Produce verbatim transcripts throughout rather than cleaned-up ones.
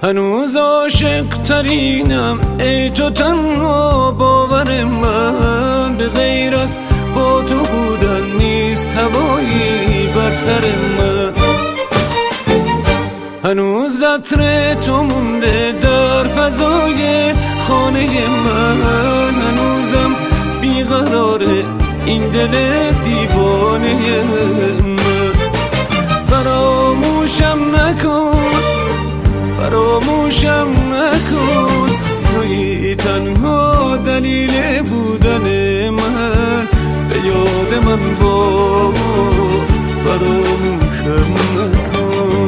هنوز عاشق ترینم ای تو تنها باور من، به غیر از با تو بودن نیست هوایی بر سر من. هنوز عطر تو مونده در فضای خانه من، هنوزم بیقراره این دل دیوانه من. فراموشم نکن فراموشم نکن، توی تنها دلیل بودن من، به یاد من باش فراموشم نکن.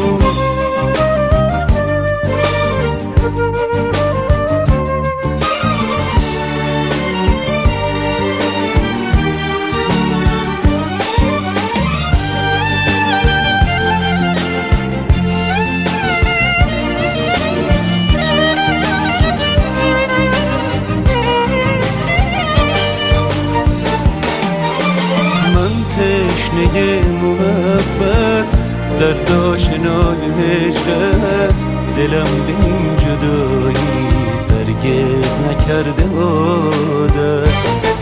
تشنه محبت در داشنای هجرت، دلم به این جدایی هرگز نکرده عادت.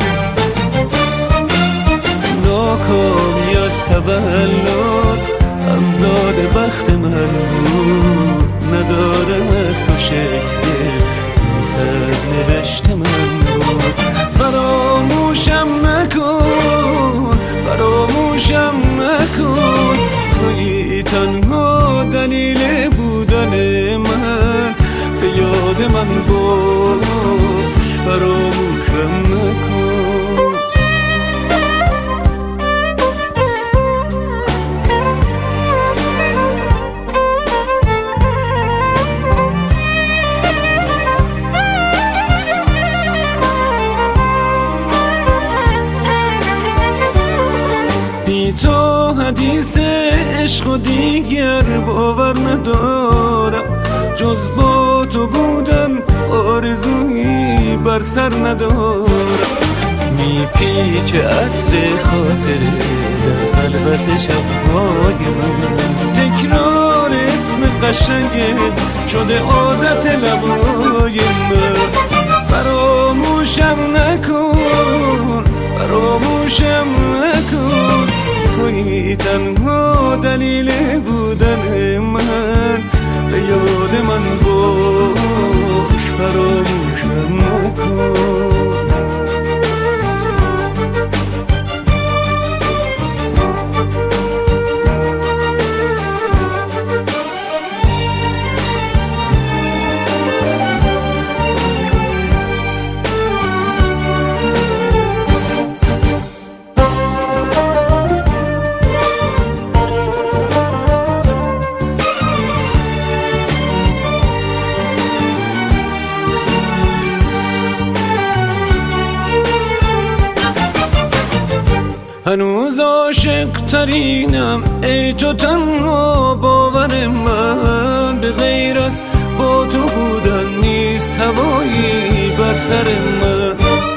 ناکامی از تولد همزاد بخت من بود، نداره از تو شکل این سر نوشت من بود. فراموشم نکن فراموشم نکن، توی تنها دلیل بودن من، به یاد من باش فراموشم نکن. تو حدیث عشق و دیگر باور ندارم، جز با تو بودن آرزویی بر سر ندارم. میپیچه عطر خاطره در خلوت شبهای من، تکرار اسم قشنگه شده عادت لبای من. فراموشم نکن فراموشم نکن، توی تنها دلیل بودن من، به یاد من باش فراموشم نکن. هنوز عاشق ترینم ای تو تنها باور من، به غیر از با تو بودن نیست هوایی بر سر من.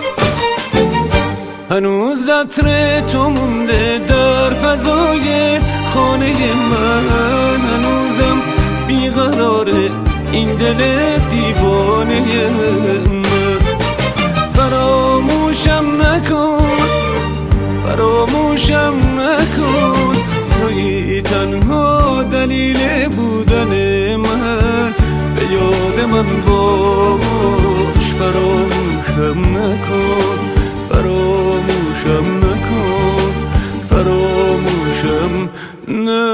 هنوز عطر تو مونده در فضای خانه من، هنوزم بیقراره این دل دیوانه من. فراموشم نکن فراموشم نکن، توی تنها دلیل بودن من، به یاد من باش فراموشم نکن فراموشم نکن فراموشم نکن.